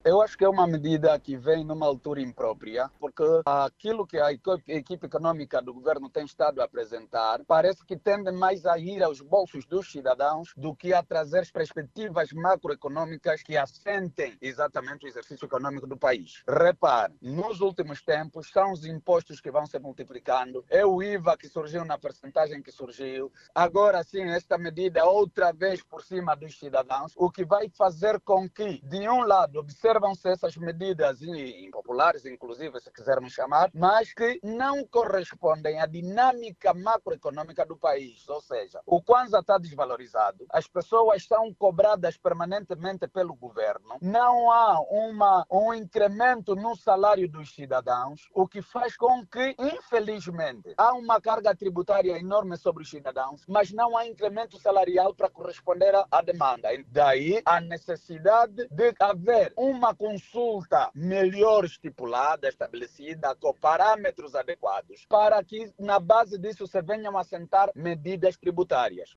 Eu acho que é uma medida que vem numa altura imprópria, porque aquilo que a equipe econômica do governo tem estado a apresentar parece que tende mais a ir aos bolsos dos cidadãos do que a trazer perspectivas macroeconômicas que assentem exatamente o exercício econômico do país. Repare, nos últimos tempos são os impostos que vão se multiplicando, é o IVA que surgiu na percentagem que surgiu, agora sim esta medida outra vez por cima dos cidadãos, o que vai fazer com que, de um lado, observam-se essas medidas impopulares, inclusive, se quisermos chamar, mas que não correspondem à dinâmica macroeconômica do país. Ou seja, o Kwanza está desvalorizado, as pessoas são cobradas permanentemente pelo governo, não há um incremento no salário dos cidadãos, o que faz com que, infelizmente, há uma carga tributária enorme sobre os cidadãos, mas não há incremento salarial para corresponder à demanda. Daí a necessidade de haver uma consulta melhor estipulada, estabelecida, com parâmetros adequados, para que na base disso se venham a assentar medidas tributárias.